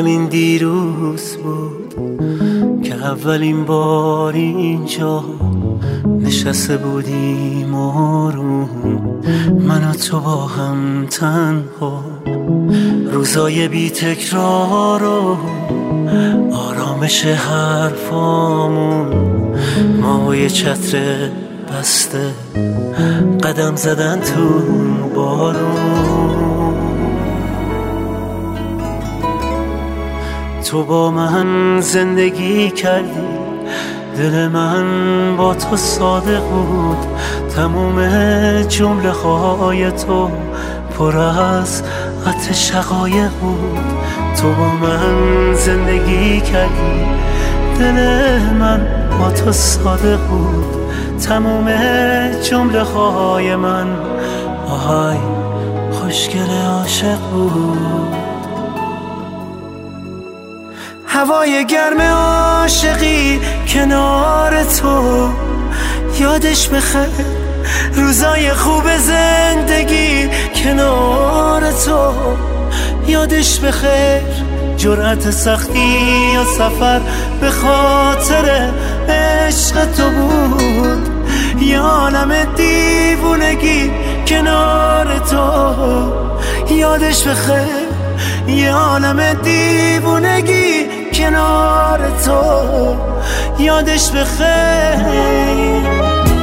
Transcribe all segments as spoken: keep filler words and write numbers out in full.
همین دیروز بود که اولین بار اینجا نشسته بودیم آروم، من و تو با هم تنها، روزای بی تکرار و آرامش حرفامون، ما یه چتر بسته قدم زدن تو بارون. تو با من زندگی کردی، دل من با تو صادق بود، تموم جمله های تو پر از عطر شقایق بود. تو با من زندگی کردی، دل من با تو صادق بود، تموم جمله های من آهای خوشگل عاشق بود. هوای گرم عاشقی کنار تو، یادش بخیر روزای خوب زندگی کنار تو، یادش بخیر جرأت سختی یا سفر به خاطر عشق تو بود، یه عالم دیوونگی کنار تو، یادش بخیر یه عالم دیوونگی کنار تو، یادش بخیر.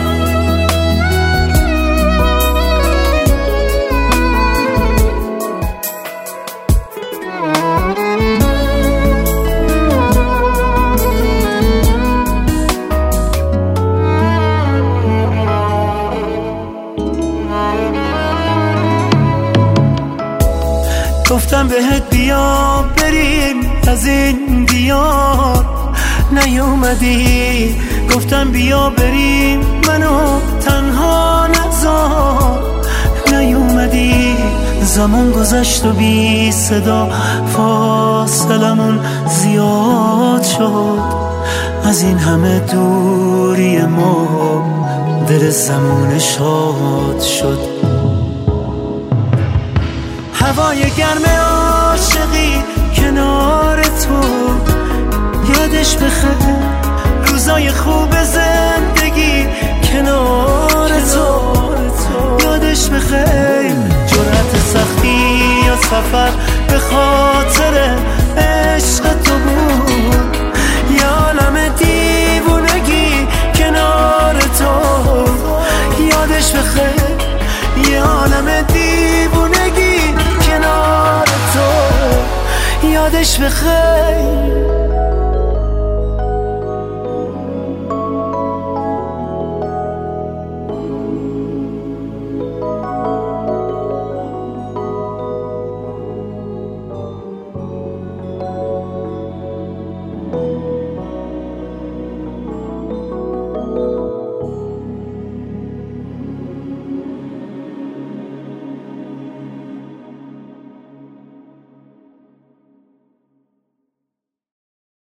گفتم بهت بیا بریم از این دیار، نیومدی. گفتم بیا بریم منو تنها نذار، نیومدی. زمان گذشت و بی صدا فاصلمون زیاد شد، از این همه دوری ما دل زمان شاد شد. هوای گرم عاشقی کنار تو، یادش بخیر روزای خوب زندگی کنار تو، یادش بخیر جرأت سختی یا سفر به خاطر عشق تو بود، یه عالم دیوونگی کنار تو، یادش بخیر یه عالم دیوونگی کنار تو، یادش بخیر.